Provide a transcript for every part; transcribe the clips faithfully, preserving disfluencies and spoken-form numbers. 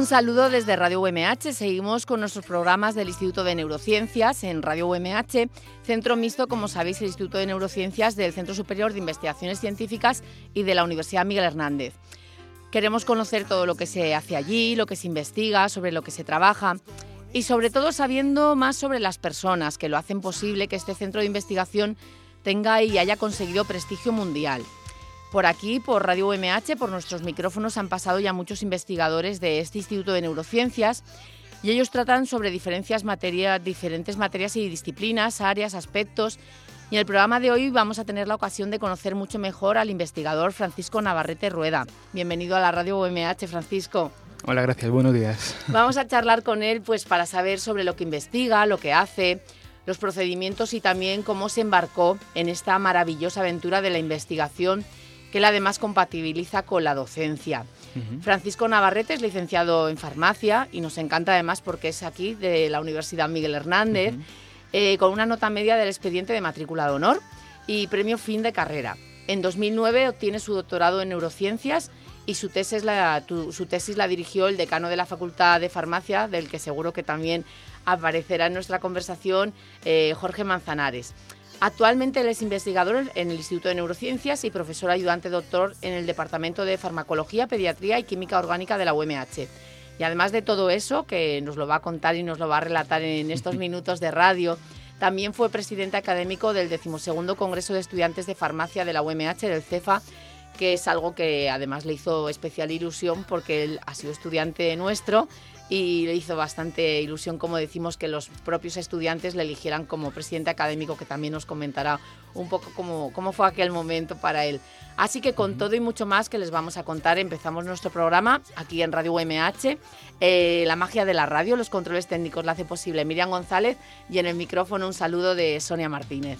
Un saludo desde Radio U M H. Seguimos con nuestros programas del Instituto de Neurociencias en Radio U M H, centro mixto, como sabéis, el Instituto de Neurociencias del Centro Superior de Investigaciones Científicas y de la Universidad Miguel Hernández. Queremos conocer todo lo que se hace allí, lo que se investiga, sobre lo que se trabaja y sobre todo sabiendo más sobre las personas que lo hacen posible que este centro de investigación tenga y haya conseguido prestigio mundial. Por aquí, por Radio U M H, por nuestros micrófonos han pasado ya muchos investigadores de este Instituto de Neurociencias y ellos tratan sobre diferentes materias, diferentes materias y disciplinas, áreas, aspectos. Y en el programa de hoy vamos a tener la ocasión de conocer mucho mejor al investigador Francisco Navarrete Rueda. Bienvenido a la Radio U M H, Francisco. Hola, gracias. Buenos días. Vamos a charlar con él pues, para saber sobre lo que investiga, lo que hace, los procedimientos y también cómo se embarcó en esta maravillosa aventura de la investigación que él además compatibiliza con la docencia. Uh-huh. Francisco Navarrete es licenciado en farmacia y nos encanta además porque es aquí de la Universidad Miguel Hernández, uh-huh. eh, con una nota media del expediente de matrícula de honor y premio fin de carrera. En dos mil nueve obtiene su doctorado en neurociencias y su tesis, la, tu, su tesis la dirigió el decano de la Facultad de Farmacia, del que seguro que también aparecerá en nuestra conversación, eh, Jorge Manzanares. Actualmente él es investigador en el Instituto de Neurociencias y profesor ayudante doctor en el Departamento de Farmacología, Pediatría y Química Orgánica de la U M H. Y además de todo eso, que nos lo va a contar y nos lo va a relatar en estos minutos de radio, también fue presidente académico del decimosegundo Congreso de Estudiantes de Farmacia de la U M H, del CEFA, que es algo que además le hizo especial ilusión porque él ha sido estudiante nuestro y le hizo bastante ilusión, como decimos, que los propios estudiantes le eligieran como presidente académico, que también nos comentará un poco cómo, cómo fue aquel momento para él. Así que con todo y mucho más que les vamos a contar, empezamos nuestro programa aquí en Radio U M H. Eh, la magia de la radio, los controles técnicos la hace posible Miriam González y en el micrófono un saludo de Sonia Martínez.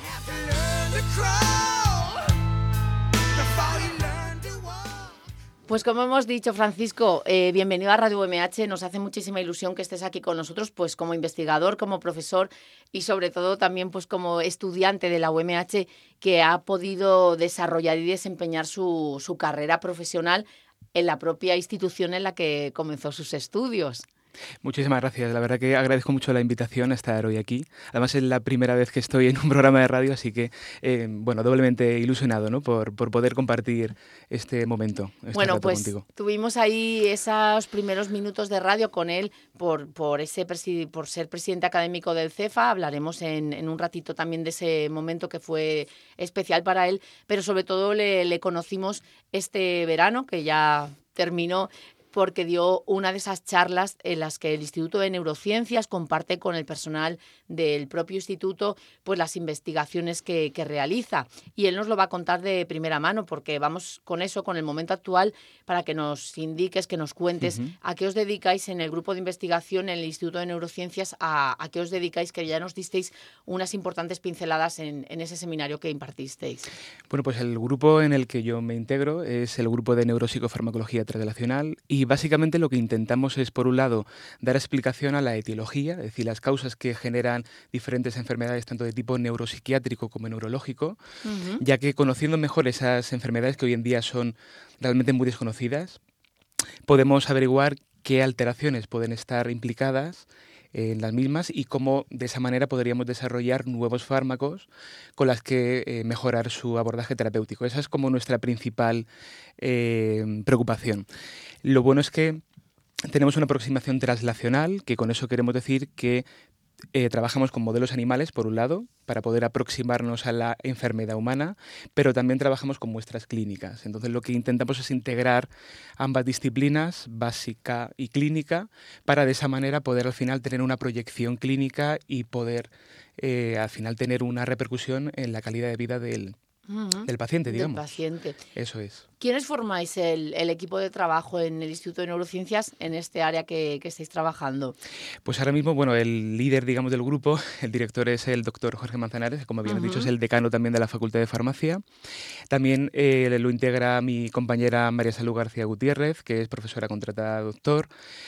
Pues como hemos dicho, Francisco, eh, bienvenido a Radio U M H. Nos hace muchísima ilusión que estés aquí con nosotros, pues como investigador, como profesor y sobre todo también pues como estudiante de la U M H que ha podido desarrollar y desempeñar su, su carrera profesional en la propia institución en la que comenzó sus estudios. Muchísimas gracias. La verdad que agradezco mucho la invitación a estar hoy aquí. Además es la primera vez que estoy en un programa de radio, así que, eh, bueno, doblemente ilusionado, ¿no? por, por poder compartir este momento, este bueno, rato pues contigo. Tuvimos ahí esos primeros minutos de radio con él por, por, ese presi- por ser presidente académico del CEFA. Hablaremos en, en un ratito también de ese momento que fue especial para él, pero sobre todo le, le conocimos este verano, que ya terminó, porque dio una de esas charlas en las que el Instituto de Neurociencias comparte con el personal del propio instituto pues las investigaciones que, que realiza. Y él nos lo va a contar de primera mano, porque vamos con eso, con el momento actual, para que nos indiques, que nos cuentes uh-huh. a qué os dedicáis en el grupo de investigación en el Instituto de Neurociencias, a, a qué os dedicáis, que ya nos disteis unas importantes pinceladas en, en ese seminario que impartisteis. Bueno, pues el grupo en el que yo me integro es el grupo de Neuropsicofarmacología Transrelacional y Y básicamente lo que intentamos es, por un lado, dar explicación a la etiología, es decir, las causas que generan diferentes enfermedades, tanto de tipo neuropsiquiátrico como neurológico, uh-huh. ya que conociendo mejor esas enfermedades que hoy en día son realmente muy desconocidas, podemos averiguar qué alteraciones pueden estar implicadas en las mismas y cómo de esa manera podríamos desarrollar nuevos fármacos con las que eh, mejorar su abordaje terapéutico. Esa es como nuestra principal eh, preocupación. Lo bueno es que tenemos una aproximación translacional, que con eso queremos decir que eh, trabajamos con modelos animales, por un lado, para poder aproximarnos a la enfermedad humana, pero también trabajamos con muestras clínicas. Entonces lo que intentamos es integrar ambas disciplinas, básica y clínica, para de esa manera poder al final tener una proyección clínica y poder eh, al final tener una repercusión en la calidad de vida del Uh-huh. del paciente, digamos. Del paciente. Eso es. ¿Quiénes formáis el, el equipo de trabajo en el Instituto de Neurociencias en este área que, que estáis trabajando? Pues ahora mismo, bueno, el líder, digamos, del grupo, el director es el doctor Jorge Manzanares, que como bien uh-huh. has dicho es el decano también de la Facultad de Farmacia. También eh, lo integra mi compañera María Salud García Gutiérrez, que es profesora contratada doctor.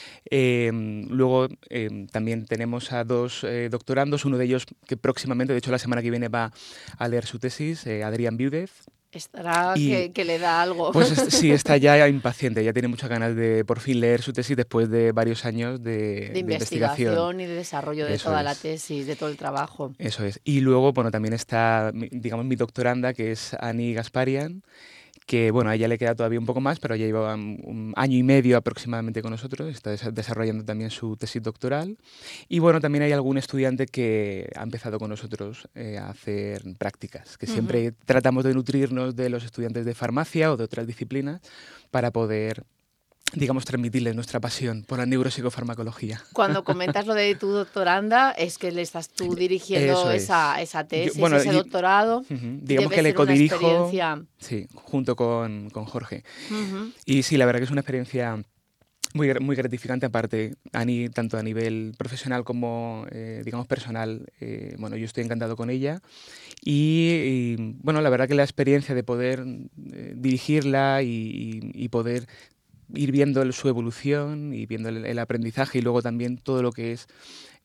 Eh, luego eh, también tenemos a dos eh, doctorandos, uno de ellos que próximamente, de hecho la semana que viene va a leer su tesis, eh, Adrián todavía en viudez. Estará y, que, que le da algo. Pues sí, está ya impaciente, ya tiene muchas ganas de por fin leer su tesis después de varios años de, de, de investigación. investigación y de desarrollo de Eso toda es. la tesis, de todo el trabajo. Eso es. Y luego, bueno, también está, digamos, mi doctoranda, que es Ani Gasparian, que, bueno, a ella le queda todavía un poco más, pero ya lleva un, un año y medio aproximadamente con nosotros, está des desarrollando también su tesis doctoral. Y, bueno, también hay algún estudiante que ha empezado con nosotros eh, a hacer prácticas, que siempre uh-huh. tratamos de nutrirnos de los estudiantes de farmacia o de otras disciplinas para poder, digamos, transmitirles nuestra pasión por la neuropsicofarmacología. Cuando comentas lo de tu doctoranda, es que le estás tú dirigiendo es. esa, esa tesis, Yo, bueno, ese doctorado. Uh-huh. Digamos que le codirijo experiencia... sí, junto con, con Jorge. Uh-huh. Y sí, la verdad que es una experiencia muy, muy gratificante, aparte, Ani, tanto a nivel profesional como, eh, digamos, personal. Eh, bueno, yo estoy encantado con ella. Y, y, bueno, la verdad que la experiencia de poder eh, dirigirla y, y, y poder ir viendo el, su evolución y viendo el, el aprendizaje y luego también todo lo que es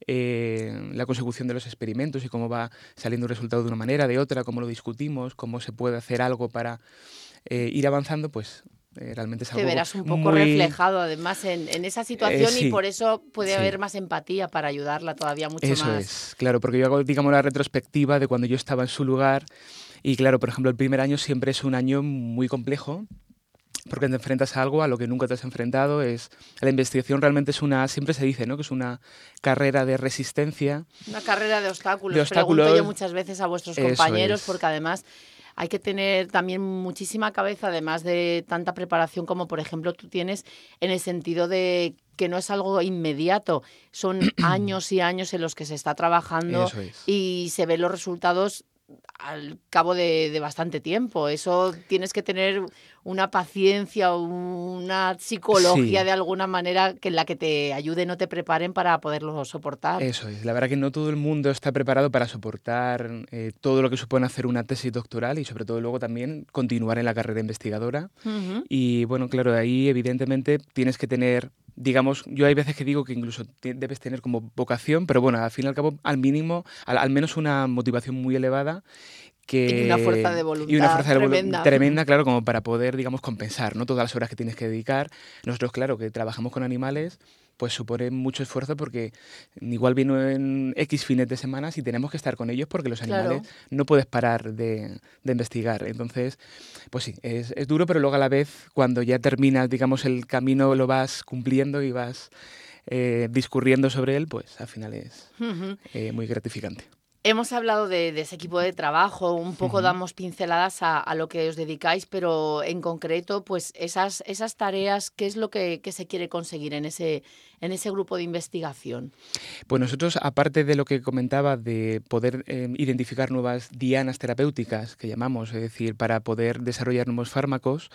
eh, la consecución de los experimentos y cómo va saliendo un resultado de una manera, de otra, cómo lo discutimos, cómo se puede hacer algo para eh, ir avanzando, pues eh, realmente es algo Te verás un poco muy... reflejado además en, en esa situación eh, sí, y por eso puede sí. haber más empatía para ayudarla todavía mucho eso más. Eso es, claro, porque yo hago, digamos, la retrospectiva de cuando yo estaba en su lugar y claro, por ejemplo, el primer año siempre es un año muy complejo, porque te enfrentas a algo a lo que nunca te has enfrentado. Es la investigación realmente es una, siempre se dice, ¿no?, que es una carrera de resistencia. Una carrera de obstáculos. De obstáculos. Pregunto yo muchas veces a vuestros compañeros, es. porque además hay que tener también muchísima cabeza, además de tanta preparación como, por ejemplo, tú tienes, en el sentido de que no es algo inmediato. Son años y años en los que se está trabajando es. y se ven los resultados al cabo de, de bastante tiempo. Eso tienes que tener una paciencia, una psicología sí. de alguna manera que en la que te ayuden o te preparen para poderlo soportar. Eso es. La verdad que no todo el mundo está preparado para soportar eh, todo lo que supone hacer una tesis doctoral y sobre todo luego también continuar en la carrera investigadora. Uh-huh. Y bueno, claro, ahí evidentemente tienes que tener, digamos, yo hay veces que digo que incluso debes tener como vocación, pero bueno, al fin y al cabo, al mínimo, al, al menos una motivación muy elevada. Que, y una fuerza de voluntad y una fuerza tremenda. De tremenda, claro, como para poder, digamos, compensar, ¿no?, todas las horas que tienes que dedicar. Nosotros, claro, que trabajamos con animales, pues supone mucho esfuerzo porque igual vienen X fines de semana y tenemos que estar con ellos porque los animales claro. no puedes parar de, de investigar. Entonces, pues sí, es, es duro, pero luego a la vez, cuando ya terminas, digamos, el camino lo vas cumpliendo y vas eh, discurriendo sobre él, pues al final es uh-huh. eh, muy gratificante. Hemos hablado de, de ese equipo de trabajo, un poco uh-huh. damos pinceladas a, a lo que os dedicáis, pero en concreto, pues esas, esas tareas, ¿qué es lo que, que se quiere conseguir en ese, en ese grupo de investigación? Pues nosotros, aparte de lo que comentaba de poder eh, identificar nuevas dianas terapéuticas, que llamamos, es decir, para poder desarrollar nuevos fármacos,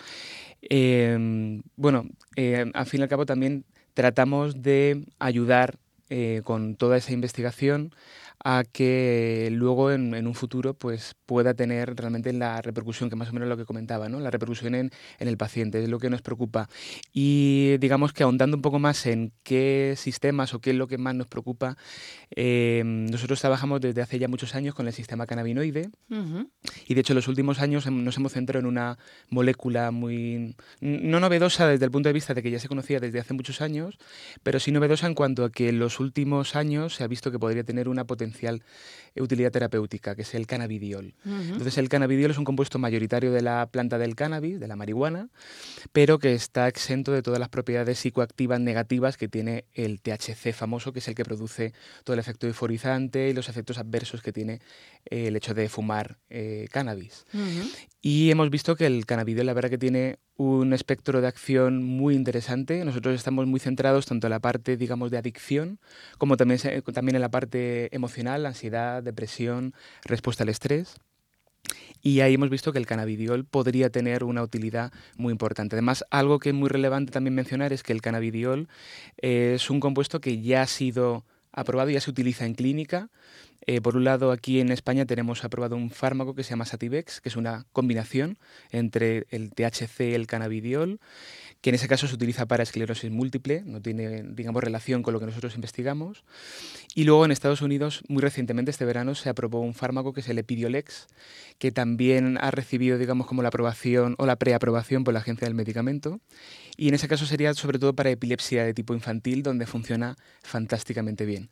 eh, bueno, eh, al fin y al cabo también tratamos de ayudar eh, con toda esa investigación a que luego en, en un futuro pues pueda tener realmente la repercusión, que más o menos lo que comentaba, ¿no?, la repercusión en, en el paciente, es lo que nos preocupa. Y digamos que ahondando un poco más en qué sistemas o qué es lo que más nos preocupa, eh, nosotros trabajamos desde hace ya muchos años con el sistema cannabinoide uh-huh. y de hecho en los últimos años nos hemos centrado en una molécula muy, no novedosa desde el punto de vista de que ya se conocía desde hace muchos años, pero sí novedosa en cuanto a que en los últimos años se ha visto que podría tener una potencial utilidad terapéutica, que es el cannabidiol. Uh-huh. Entonces el cannabidiol es un compuesto mayoritario de la planta del cannabis, de la marihuana, pero que está exento de todas las propiedades psicoactivas negativas que tiene el T H C famoso, que es el que produce todo el efecto euforizante y los efectos adversos que tiene eh, el hecho de fumar eh, cannabis. Uh-huh. Y hemos visto que el cannabidiol, la verdad que tiene un espectro de acción muy interesante. Nosotros estamos muy centrados tanto en la parte, digamos, de adicción, como también, también en la parte emocional, ansiedad, depresión, respuesta al estrés. Y ahí hemos visto que el cannabidiol podría tener una utilidad muy importante. Además, algo que es muy relevante también mencionar es que el cannabidiol es un compuesto que ya ha sido aprobado, ya se utiliza en clínica. Eh, por un lado, aquí en España tenemos aprobado un fármaco que se llama Sativex, que es una combinación entre el T H C y el cannabidiol, que en ese caso se utiliza para esclerosis múltiple, no tiene, digamos, relación con lo que nosotros investigamos. Y luego en Estados Unidos, muy recientemente, este verano, se aprobó un fármaco que es el Epidiolex, que también ha recibido, digamos, como la aprobación o la preaprobación por la Agencia del Medicamento. Y en ese caso sería sobre todo para epilepsia de tipo infantil, donde funciona fantásticamente bien.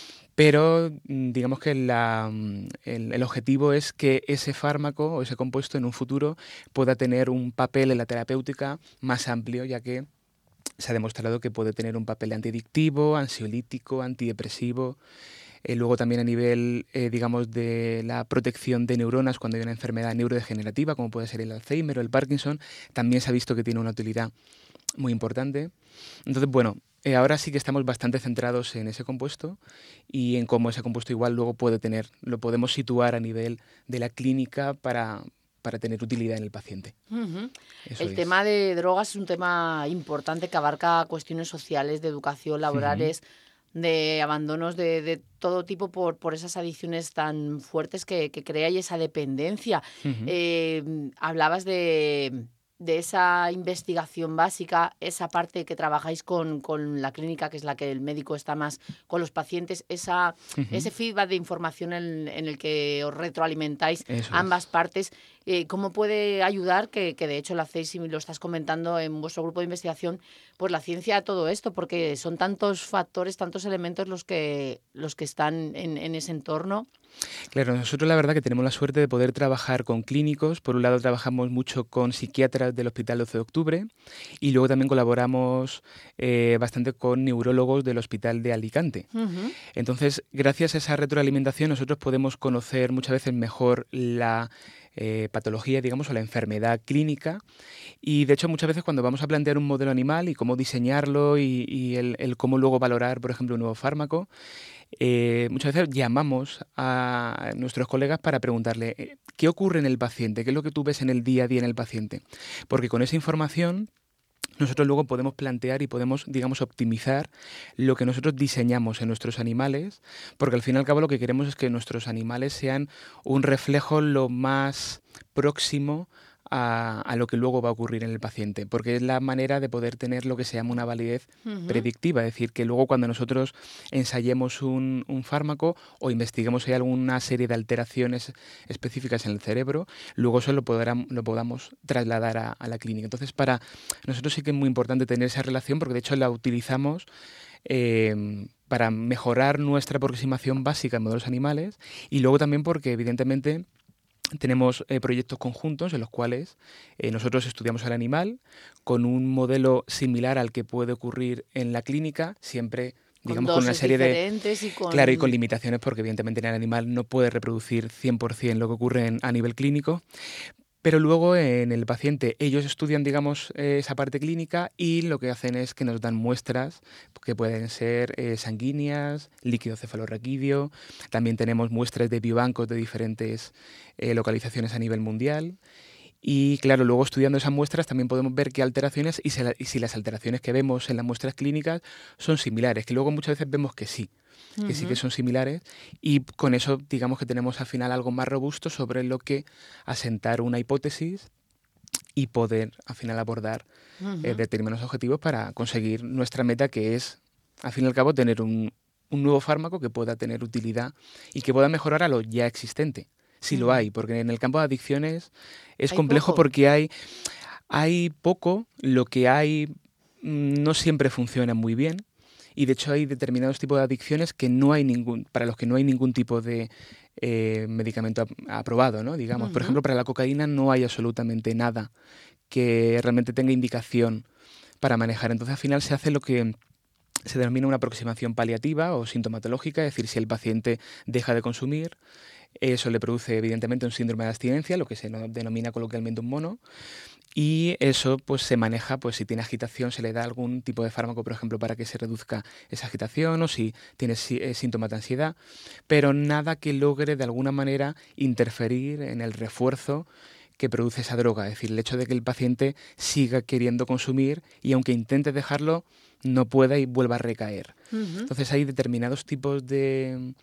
Pero digamos que la, el, el objetivo es que ese fármaco o ese compuesto en un futuro pueda tener un papel en la terapéutica más amplio, ya que se ha demostrado que puede tener un papel antidictivo, ansiolítico, antidepresivo. Eh, luego también a nivel, eh, digamos, de la protección de neuronas cuando hay una enfermedad neurodegenerativa, como puede ser el Alzheimer o el Parkinson, también se ha visto que tiene una utilidad muy importante. Entonces, bueno, eh, ahora sí que estamos bastante centrados en ese compuesto y en cómo ese compuesto igual luego puede tener, lo podemos situar a nivel de la clínica para, para tener utilidad en el paciente. Uh-huh. El es. tema de drogas es un tema importante que abarca cuestiones sociales, de educación, laborales, uh-huh. de abandonos de, de todo tipo por, por esas adicciones tan fuertes que, que crea y esa dependencia. Uh-huh. Eh, hablabas de... de esa investigación básica, esa parte que trabajáis con, con la clínica, que es la que el médico está más con los pacientes, esa, uh-huh. ese feedback de información en, en el que os retroalimentáis Eso ambas es. partes, eh, ¿cómo puede ayudar, que, que de hecho lo hacéis y lo estás comentando en vuestro grupo de investigación, pues la ciencia a todo esto? Porque son tantos factores, tantos elementos los que, los que están en, en ese entorno. Claro, nosotros la verdad que tenemos la suerte de poder trabajar con clínicos. Por un lado trabajamos mucho con psiquiatras del Hospital doce de octubre y luego también colaboramos eh, bastante con neurólogos del Hospital de Alicante. Uh-huh. Entonces, gracias a esa retroalimentación nosotros podemos conocer muchas veces mejor la eh, patología, digamos, o la enfermedad clínica. Y de hecho muchas veces cuando vamos a plantear un modelo animal y cómo diseñarlo y, y el, el cómo luego valorar, por ejemplo, un nuevo fármaco, Eh, muchas veces llamamos a nuestros colegas para preguntarle ¿qué ocurre en el paciente? ¿Qué es lo que tú ves en el día a día en el paciente? Porque con esa información nosotros luego podemos plantear y podemos, digamos, optimizar lo que nosotros diseñamos en nuestros animales, porque al fin y al cabo lo que queremos es que nuestros animales sean un reflejo lo más próximo A, a lo que luego va a ocurrir en el paciente, porque es la manera de poder tener lo que se llama una validez uh-huh. predictiva, es decir, que luego cuando nosotros ensayemos un, un fármaco o investiguemos si hay alguna serie de alteraciones específicas en el cerebro, luego eso lo, podrán, lo podamos trasladar a, a la clínica. Entonces, para nosotros sí que es muy importante tener esa relación, porque de hecho la utilizamos eh, para mejorar nuestra aproximación básica en modelos animales y luego también porque evidentemente tenemos eh, proyectos conjuntos en los cuales eh, nosotros estudiamos al animal con un modelo similar al que puede ocurrir en la clínica, siempre digamos con, con una serie de y con... claro y con limitaciones porque evidentemente en el animal no puede reproducir cien por ciento lo que ocurre en, a nivel clínico. Pero luego en el paciente ellos estudian, digamos, eh, esa parte clínica y lo que hacen es que nos dan muestras que pueden ser eh, sanguíneas, líquido cefalorraquídeo, también tenemos muestras de biobancos de diferentes eh, localizaciones a nivel mundial. Y claro, luego estudiando esas muestras también podemos ver qué alteraciones y, se la, y si las alteraciones que vemos en las muestras clínicas son similares, que luego muchas veces vemos que sí. que uh-huh. sí que son similares y con eso digamos que tenemos al final algo más robusto sobre lo que asentar una hipótesis y poder al final abordar uh-huh. eh, determinados objetivos para conseguir nuestra meta, que es al fin y al cabo tener un, un nuevo fármaco que pueda tener utilidad y que pueda mejorar a lo ya existente, si uh-huh. lo hay, porque en el campo de adicciones es ¿Hay complejo poco? porque hay, hay poco, lo que hay no siempre funciona muy bien. Y de hecho hay determinados tipos de adicciones que no hay ningún, para los que no hay ningún tipo de eh, medicamento ap- aprobado, ¿no? Digamos, uh-huh. por ejemplo, para la cocaína no hay absolutamente nada que realmente tenga indicación para manejar. Entonces, al final se hace lo que se denomina una aproximación paliativa o sintomatológica, es decir, si el paciente deja de consumir, eso le produce evidentemente un síndrome de abstinencia, lo que se no, denomina coloquialmente un mono. Y eso pues se maneja, pues si tiene agitación se le da algún tipo de fármaco, por ejemplo, para que se reduzca esa agitación o si tiene sí, síntomas de ansiedad, pero nada que logre de alguna manera interferir en el refuerzo que produce esa droga, es decir, el hecho de que el paciente siga queriendo consumir y aunque intente dejarlo, no pueda y vuelva a recaer. Uh-huh. Entonces hay determinados tipos de,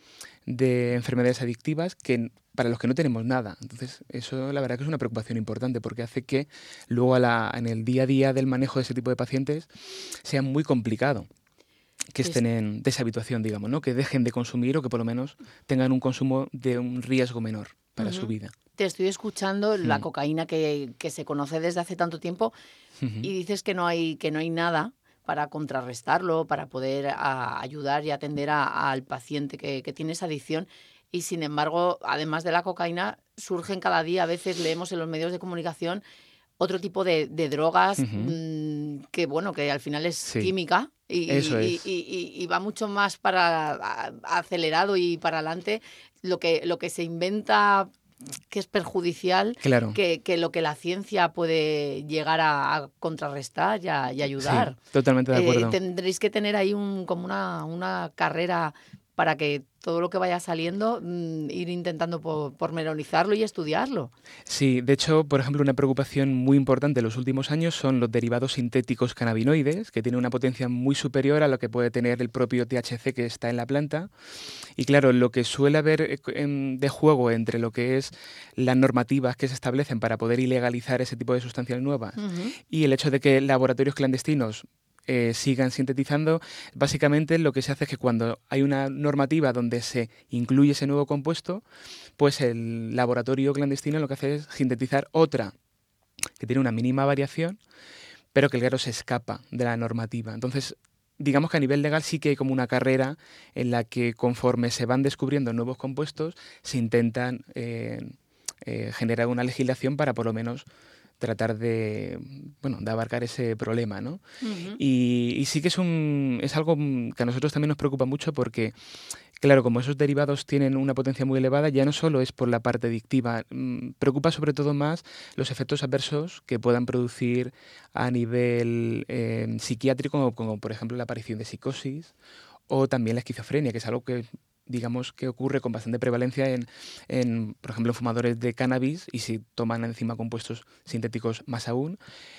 de enfermedades adictivas que para los que no tenemos nada. Entonces eso la verdad que es una preocupación importante porque hace que luego a la, en el día a día del manejo de ese tipo de pacientes sea muy complicado que estén en deshabituación, digamos, ¿no? Que dejen de consumir o que por lo menos tengan un consumo de un riesgo menor para uh-huh. su vida. Te estoy escuchando, mm. la cocaína que, que se conoce desde hace tanto tiempo uh-huh. y dices que no hay, que no hay nada para contrarrestarlo, para poder a, ayudar y atender a, a, al paciente que, que tiene esa adicción. Y sin embargo, además de la cocaína, surgen cada día, a veces leemos en los medios de comunicación, otro tipo de, de drogas uh-huh. mmm, que, bueno, que al final es sí. química y, Eso y, es. y, y, y va mucho más para a, acelerado y para adelante lo que, lo que se inventa que es perjudicial, claro. que, que lo que la ciencia puede llegar a, a contrarrestar y, a, y ayudar. Sí, totalmente de acuerdo. Eh, tendréis que tener ahí un, como una, una carrera para que todo lo que vaya saliendo, mmm, ir intentando por, pormenorizarlo y estudiarlo. Sí, de hecho, por ejemplo, una preocupación muy importante en los últimos años son los derivados sintéticos cannabinoides, que tienen una potencia muy superior a lo que puede tener el propio T H C que está en la planta. Y claro, lo que suele haber de juego entre lo que es las normativas que se establecen para poder ilegalizar ese tipo de sustancias nuevas uh-huh. y el hecho de que laboratorios clandestinos Eh, sigan sintetizando, básicamente lo que se hace es que cuando hay una normativa donde se incluye ese nuevo compuesto, pues el laboratorio clandestino lo que hace es sintetizar otra que tiene una mínima variación, pero que claro se escapa de la normativa. Entonces, digamos que a nivel legal sí que hay como una carrera en la que conforme se van descubriendo nuevos compuestos, se intentan eh, eh, generar una legislación para por lo menos tratar de, bueno, de abarcar ese problema, ¿no? Uh-huh. Y, y sí que es un es algo que a nosotros también nos preocupa mucho porque, claro, como esos derivados tienen una potencia muy elevada, ya no solo es por la parte adictiva, mmm, preocupa sobre todo más los efectos adversos que puedan producir a nivel eh, psiquiátrico, como, como por ejemplo la aparición de psicosis o también la esquizofrenia, que es algo que digamos que ocurre con bastante prevalencia en, en, por ejemplo, en fumadores de cannabis y si toman encima compuestos sintéticos más aún,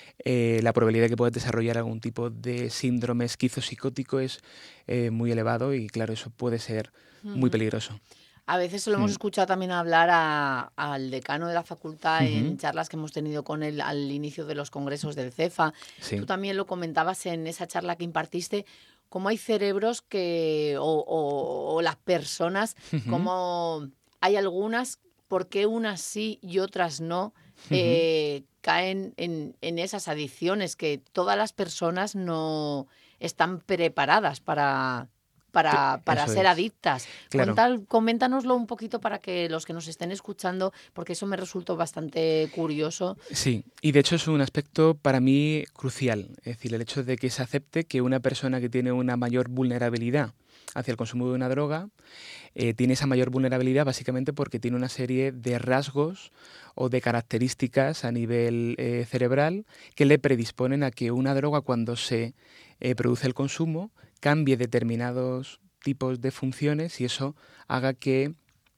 eh, la probabilidad de que puedas desarrollar algún tipo de síndrome esquizopsicótico es eh, muy elevado y, claro, eso puede ser uh-huh. muy peligroso. A veces lo hemos mm. escuchado también hablar a, al decano de la facultad uh-huh. en charlas que hemos tenido con él al inicio de los congresos del CEFA. Sí. Tú también lo comentabas en esa charla que impartiste, cómo hay cerebros que o, o, o las personas, uh-huh. como hay algunas, ¿por qué unas sí y otras no uh-huh. eh, caen en, en esas adicciones? Que todas las personas no están preparadas para... para, para ser es. adictas. Claro. Contal, coméntanoslo un poquito para que los que nos estén escuchando, porque eso me resultó bastante curioso. Sí, y de hecho es un aspecto para mí crucial, es decir, el hecho de que se acepte que una persona que tiene una mayor vulnerabilidad hacia el consumo de una droga eh, tiene esa mayor vulnerabilidad básicamente porque tiene una serie de rasgos o de características a nivel eh, cerebral que le predisponen a que una droga cuando se eh, produce el consumo cambie determinados tipos de funciones y eso haga que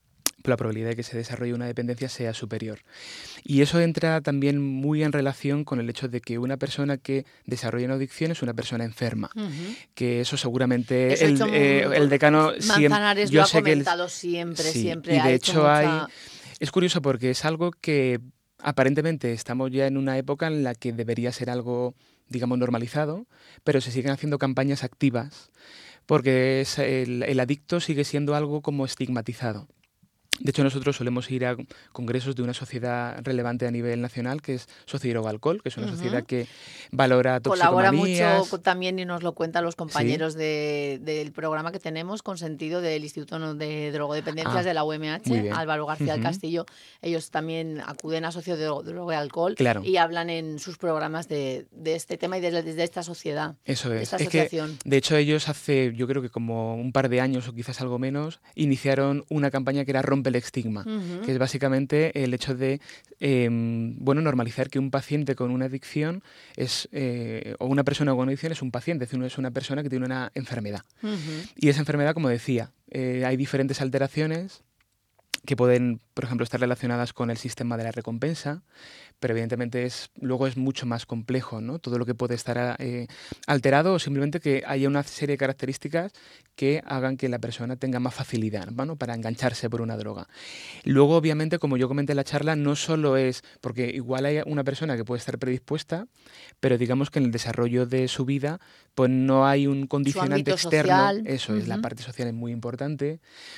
la probabilidad de que se desarrolle una dependencia sea superior. Y eso entra también muy en relación con el hecho de que una persona que desarrolla una adicción es una persona enferma, uh-huh. que eso seguramente eso el, eh, el decano Manzanares siempre, yo lo ha sé comentado que el, siempre, sí, siempre. Y ha de hecho, hecho mucha... hay, es curioso porque es algo que aparentemente estamos ya en una época en la que debería ser algo, digamos, normalizado, pero se siguen haciendo campañas activas porque es el, el adicto sigue siendo algo como estigmatizado. De hecho, nosotros solemos ir a congresos de una sociedad relevante a nivel nacional, que es Sociedroga Alcohol, que es una uh-huh. sociedad que valora toxicomanías. Colabora mucho también y nos lo cuentan los compañeros ¿Sí? de, del programa que tenemos con sentido del Instituto de Drogodependencias ah, de la U M H, Álvaro García uh-huh. del Castillo. Ellos también acuden a Sociedroga Alcohol claro. y hablan en sus programas de, de este tema y desde de, de esta sociedad. Eso es. De esta es asociación. Que, de hecho, ellos hace, yo creo que como un par de años o quizás algo menos, iniciaron una campaña que era Rompe el estigma, uh-huh. que es básicamente el hecho de eh, bueno, normalizar que un paciente con una adicción es eh, o una persona con una adicción es un paciente, es decir, es una persona que tiene una enfermedad. Uh-huh. Y esa enfermedad, como decía, eh, hay diferentes alteraciones que pueden, por ejemplo, estar relacionadas con el sistema de la recompensa, pero evidentemente es, luego es mucho más complejo, ¿no? Todo lo que puede estar eh, alterado o simplemente que haya una serie de características que hagan que la persona tenga más facilidad, ¿no? Para engancharse por una droga. Luego, obviamente, como yo comenté en la charla, no solo es, porque igual hay una persona que puede estar predispuesta, pero digamos que en el desarrollo de su vida, pues no hay un condicionante externo. Social. Eso Uh-huh. es, la parte social es muy importante.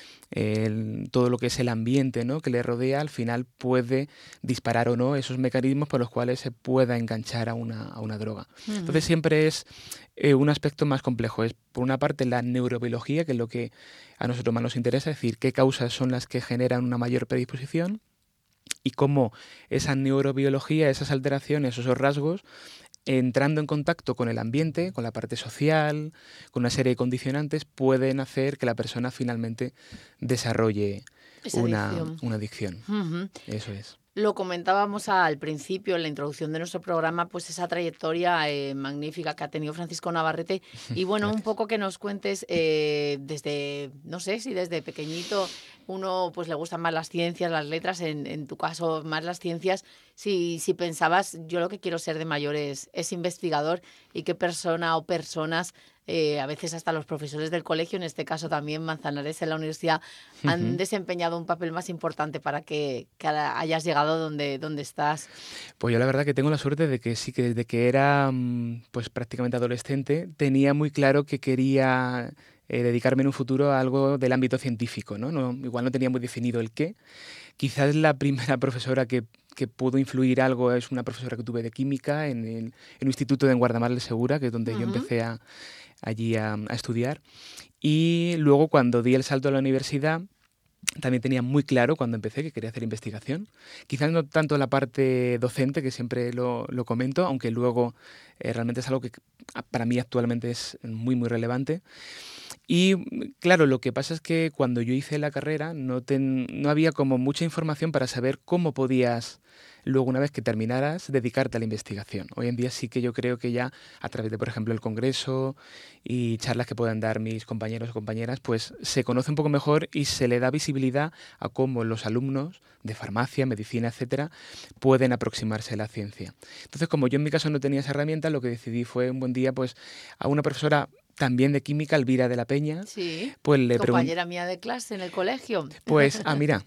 El, todo lo que es el ambiente, ¿no?, que le rodea, al final puede disparar o no esos mecanismos por los cuales se pueda enganchar a una, a una droga. Uh-huh. Entonces siempre es eh, un aspecto más complejo. Es por una parte la neurobiología, que es lo que a nosotros más nos interesa, es decir, qué causas son las que generan una mayor predisposición y cómo esa neurobiología, esas alteraciones, esos rasgos, entrando en contacto con el ambiente, con la parte social, con una serie de condicionantes, pueden hacer que la persona finalmente desarrolle Esa una adicción. Una adicción. Uh-huh. Eso es. Lo comentábamos al principio, en la introducción de nuestro programa, pues esa trayectoria eh, magnífica que ha tenido Francisco Navarrete. Y bueno, un poco que nos cuentes eh, desde, no sé, si desde pequeñito uno pues le gustan más las ciencias, las letras, en, en tu caso más las ciencias. Si, si pensabas, yo lo que quiero ser de mayor es, es investigador, y qué persona o personas, eh, a veces hasta los profesores del colegio, en este caso también Manzanares en la universidad, han uh-huh. desempeñado un papel más importante para que, que hayas llegado donde, donde estás. Pues yo la verdad que tengo la suerte de que sí, que desde que era pues prácticamente adolescente tenía muy claro que quería eh, dedicarme en un futuro a algo del ámbito científico, ¿no? No, igual no tenía muy definido el qué. Quizás la primera profesora que, que pudo influir algo es una profesora que tuve de química en el, en el Instituto de Guardamar del Segura, que es donde uh-huh. yo empecé a, allí a, a estudiar. Y luego cuando di el salto a la universidad, también tenía muy claro cuando empecé que quería hacer investigación. Quizás no tanto la parte docente, que siempre lo, lo comento, aunque luego eh, realmente es algo que para mí actualmente es muy, muy relevante. Y claro, lo que pasa es que cuando yo hice la carrera no, ten, no había como mucha información para saber cómo podías luego, una vez que terminaras, dedicarte a la investigación. Hoy en día sí que yo creo que ya a través de, por ejemplo, el congreso y charlas que puedan dar mis compañeros o compañeras, pues se conoce un poco mejor y se le da visibilidad a cómo los alumnos de farmacia, medicina, etcétera, pueden aproximarse a la ciencia. Entonces, como yo en mi caso no tenía esa herramienta, lo que decidí fue un buen día, pues, a una profesora también de química, Elvira de la Peña. Sí, pues le compañera pregun- mía de clase en el colegio. Pues, ah, mira,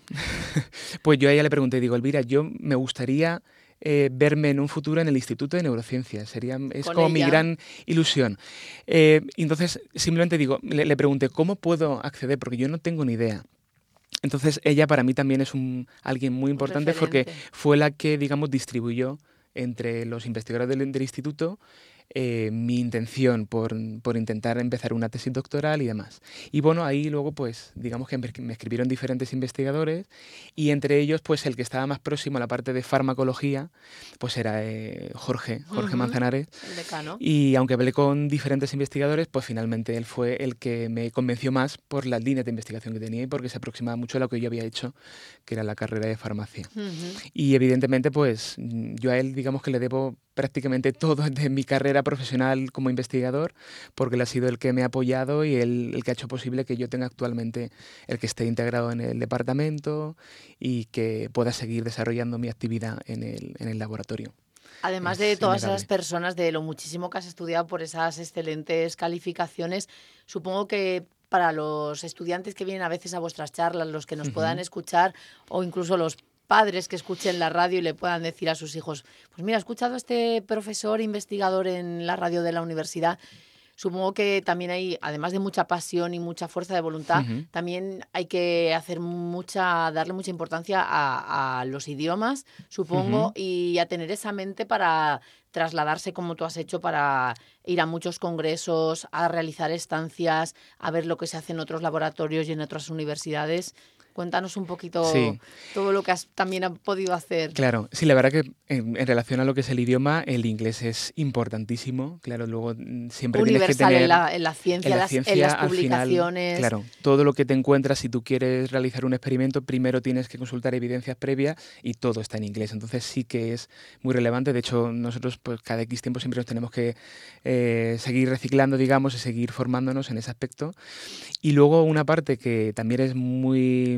pues yo a ella le pregunté, digo, Elvira, yo me gustaría eh, verme en un futuro en el Instituto de Neurociencias, sería, es Con como ella. mi gran ilusión. Eh, entonces, simplemente digo, le, le pregunté, ¿cómo puedo acceder? Porque yo no tengo ni idea. Entonces, ella para mí también es un, alguien muy importante porque fue la que, digamos, distribuyó entre los investigadores del, del instituto Eh, mi intención por, por intentar empezar una tesis doctoral y demás. Y bueno, ahí luego pues digamos que me escribieron diferentes investigadores y entre ellos pues el que estaba más próximo a la parte de farmacología pues era eh, Jorge, Jorge uh-huh. Manzanares. El decano. Y aunque hablé con diferentes investigadores, pues finalmente él fue el que me convenció más por las líneas de investigación que tenía y porque se aproximaba mucho a lo que yo había hecho, que era la carrera de farmacia. Uh-huh. Y evidentemente pues yo a él digamos que le debo prácticamente todo de mi carrera profesional como investigador, porque él ha sido el que me ha apoyado y el, el que ha hecho posible que yo tenga actualmente el que esté integrado en el departamento y que pueda seguir desarrollando mi actividad en el, en el laboratorio. Además de todas esas personas, de lo muchísimo que has estudiado por esas excelentes calificaciones, supongo que para los estudiantes que vienen a veces a vuestras charlas, los que nos uh-huh. puedan escuchar o incluso los padres que escuchen la radio y le puedan decir a sus hijos, pues mira, he escuchado a este profesor investigador en la radio de la universidad. Supongo que también hay, además de mucha pasión y mucha fuerza de voluntad, uh-huh. también hay que hacer mucha, darle mucha importancia a, a los idiomas, supongo, uh-huh. y a tener esa mente para trasladarse como tú has hecho, para ir a muchos congresos, a realizar estancias, a ver lo que se hace en otros laboratorios y en otras universidades. Cuéntanos un poquito sí. todo lo que has también has podido hacer. Claro, sí, la verdad que en, en relación a lo que es el idioma, el inglés es importantísimo. Claro, luego siempre universal tienes que tener... en la, en la ciencia, en, la las, ciencia, en las publicaciones. Final, claro, todo lo que te encuentras, si tú quieres realizar un experimento, primero tienes que consultar evidencias previas y todo está en inglés. Entonces sí que es muy relevante. De hecho, nosotros pues cada X tiempo siempre nos tenemos que eh, seguir reciclando, digamos, y seguir formándonos en ese aspecto. Y luego una parte que también es muy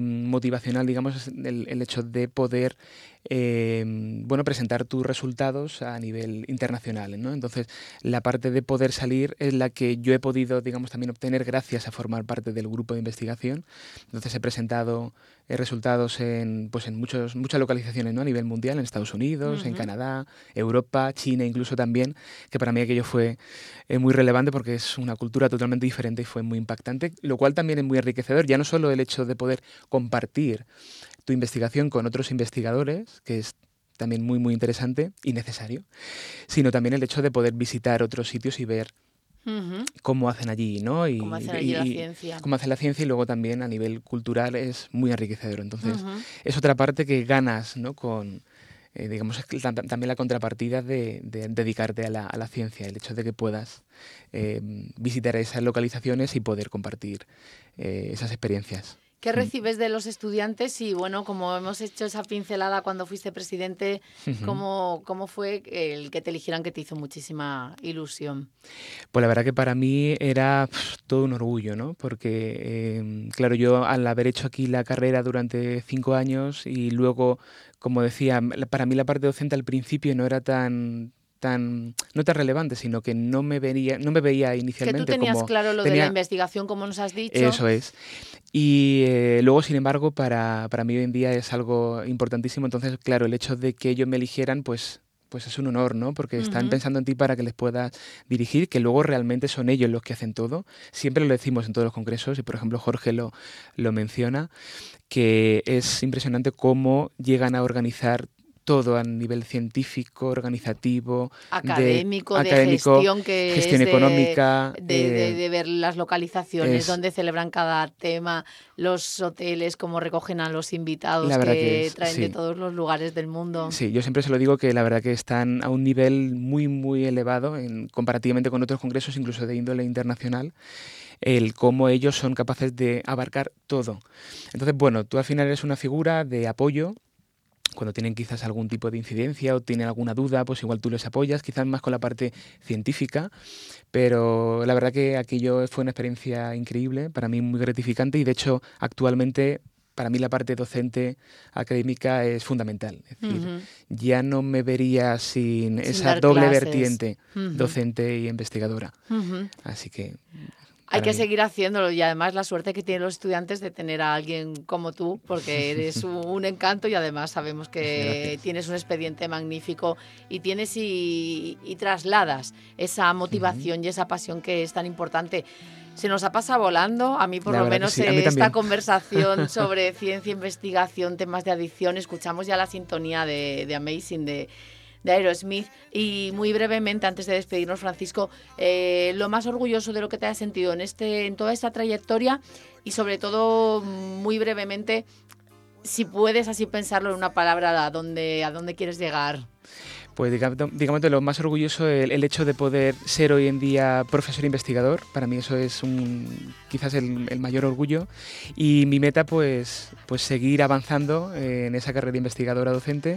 motivacional, digamos, es el, el hecho de poder eh, bueno, presentar tus resultados a nivel internacional, ¿no? Entonces, la parte de poder salir es la que yo he podido, digamos, también obtener gracias a formar parte del grupo de investigación. Entonces, he presentado eh, resultados en, pues, en muchos, muchas localizaciones, ¿no? A nivel mundial, en Estados Unidos, uh-huh. en Canadá, Europa, China incluso también, que para mí aquello fue eh, muy relevante porque es una cultura totalmente diferente y fue muy impactante, lo cual también es muy enriquecedor, ya no solo el hecho de poder compartir tu investigación con otros investigadores, que es también muy, muy interesante y necesario, sino también el hecho de poder visitar otros sitios y ver uh-huh. cómo hacen allí, ¿no? Y, cómo hacen allí y, la y, ciencia. Cómo hace la ciencia y luego también a nivel cultural es muy enriquecedor. Entonces, uh-huh. es otra parte que ganas, ¿no? Con, eh, digamos, también la contrapartida de, de dedicarte a la, a la ciencia, el hecho de que puedas eh, visitar esas localizaciones y poder compartir eh, esas experiencias. ¿Qué recibes de los estudiantes? Y bueno, como hemos hecho esa pincelada cuando fuiste presidente, uh-huh. ¿cómo, cómo fue el que te eligieran, que te hizo muchísima ilusión? Pues la verdad que para mí era pff, todo un orgullo, ¿no? Porque, eh, claro, yo al haber hecho aquí la carrera durante cinco años y luego, como decía, para mí la parte docente al principio no era tan... tan no tan relevante, sino que no me veía, no me veía inicialmente como... Que tú tenías como, claro lo tenía, de la investigación, como nos has dicho. Eso es. Y eh, luego, sin embargo, para, para mí hoy en día es algo importantísimo. Entonces, claro, el hecho de que ellos me eligieran, pues... pues es un honor, ¿no? Porque uh-huh. están pensando en ti para que les puedas dirigir, que luego realmente son ellos los que hacen todo. Siempre lo decimos en todos los congresos, y por ejemplo Jorge lo, lo menciona, que es impresionante cómo llegan a organizar todo a nivel científico, organizativo, académico, de, de académico, gestión, que gestión es de, económica, de, eh, de, de ver las localizaciones, es, dónde celebran cada tema, los hoteles, cómo recogen a los invitados que, que es, traen sí. de todos los lugares del mundo. Sí, yo siempre se lo digo que la verdad que están a un nivel muy, muy elevado en, comparativamente con otros congresos, incluso de índole internacional, el cómo ellos son capaces de abarcar todo. Entonces, bueno, tú al final eres una figura de apoyo. Cuando tienen quizás algún tipo de incidencia o tienen alguna duda, pues igual tú les apoyas, quizás más con la parte científica, pero la verdad que aquello fue una experiencia increíble, para mí muy gratificante y de hecho actualmente para mí la parte docente académica es fundamental. Es decir, uh-huh. ya no me vería sin, sin esa doble clases. vertiente uh-huh. docente y investigadora. Uh-huh. Así que... Hay que seguir haciéndolo y además la suerte que tienen los estudiantes de tener a alguien como tú, porque eres un encanto y además sabemos que Gracias. tienes un expediente magnífico y tienes y, y trasladas esa motivación uh-huh. y esa pasión que es tan importante. Se nos ha pasado volando, a mí por la lo menos sí, eh, esta conversación sobre ciencia, investigación, temas de adicción, escuchamos ya la sintonía de, de Amazing, de... de Aerosmith. Y muy brevemente, antes de despedirnos, Francisco, eh, lo más orgulloso de lo que te has sentido en este en toda esta trayectoria y sobre todo, muy brevemente, si puedes así pensarlo en una palabra, ¿a dónde, a dónde quieres llegar? Pues digamos, digamos lo más orgulloso el, el hecho de poder ser hoy en día profesor investigador. Para mí eso es un, quizás el, el mayor orgullo y mi meta pues, pues seguir avanzando en esa carrera investigadora docente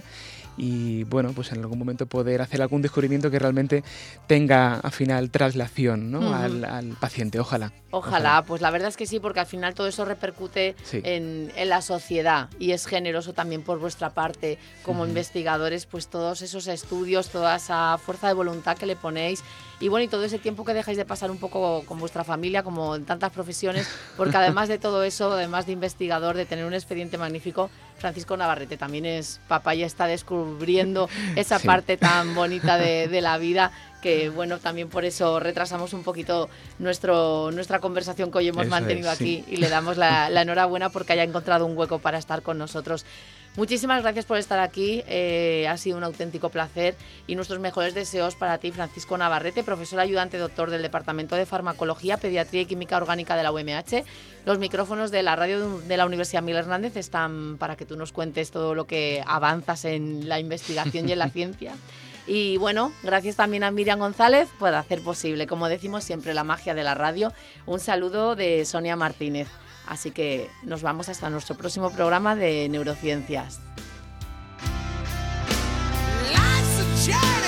y bueno, pues en algún momento poder hacer algún descubrimiento que realmente tenga al final traslación, ¿no? uh-huh. al, al paciente, ojalá, ojalá. Ojalá, pues la verdad es que sí, porque al final todo eso repercute sí. en, en la sociedad y es generoso también por vuestra parte como uh-huh. investigadores, pues todos esos estudios, toda esa fuerza de voluntad que le ponéis y bueno, y todo ese tiempo que dejáis de pasar un poco con vuestra familia, como en tantas profesiones, porque además de todo eso, además de investigador, de tener un expediente magnífico, Francisco Navarrete también es papá y está descubriendo esa sí. parte tan bonita de, de la vida, que bueno, también por eso retrasamos un poquito nuestro, nuestra conversación que hoy hemos eso mantenido es, aquí sí. y le damos la, la enhorabuena porque haya encontrado un hueco para estar con nosotros. Muchísimas gracias por estar aquí, eh, ha sido un auténtico placer y nuestros mejores deseos para ti, Francisco Navarrete, profesor ayudante doctor del Departamento de Farmacología, Pediatría y Química Orgánica de la U M H. Los micrófonos de la radio de la Universidad Miguel Hernández están para que tú nos cuentes todo lo que avanzas en la investigación y en la ciencia. Y bueno, gracias también a Miriam González por hacer posible, como decimos siempre, la magia de la radio. Un saludo de Sonia Martínez. Así que nos vamos hasta nuestro próximo programa de Neurociencias.